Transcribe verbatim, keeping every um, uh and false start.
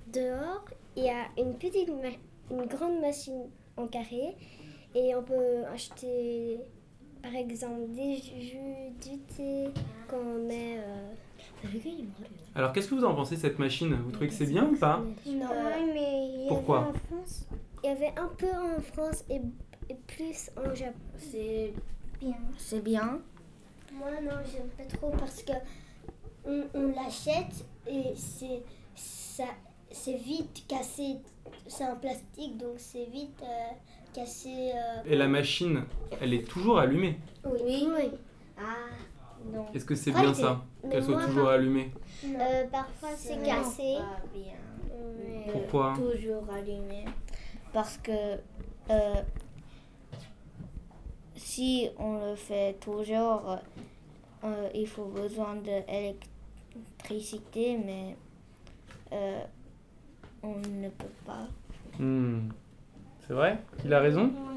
dehors, il y a une petite, ma- une grande machine en carré et on peut acheter, par exemple, des jus, du thé qu'on met. euh, Alors, qu'est-ce que vous en pensez de cette machine? Vous trouvez que c'est bien ou pas? Non, mais il y Pourquoi? avait en France. Il y avait un peu en France et, et plus en Japon. C'est Bien. c'est bien. Moi, non, j'aime pas trop parce que on, on l'achète et c'est ça, c'est vite cassé. C'est en plastique, donc c'est vite euh, cassé. euh, Et la machine, elle est toujours allumée. Oui. Oui. Ah, non. Est-ce que c'est Ah, bien mais ça? mais Qu'elle soit moi, toujours par- allumée? Euh, parfois, c'est Vraiment cassé. pas bien. Mais- Pourquoi? Toujours allumé. Parce que euh, si on le fait toujours, euh, il faut besoin d'électricité, mais euh, on ne peut pas. Hmm. C'est vrai? Il a raison?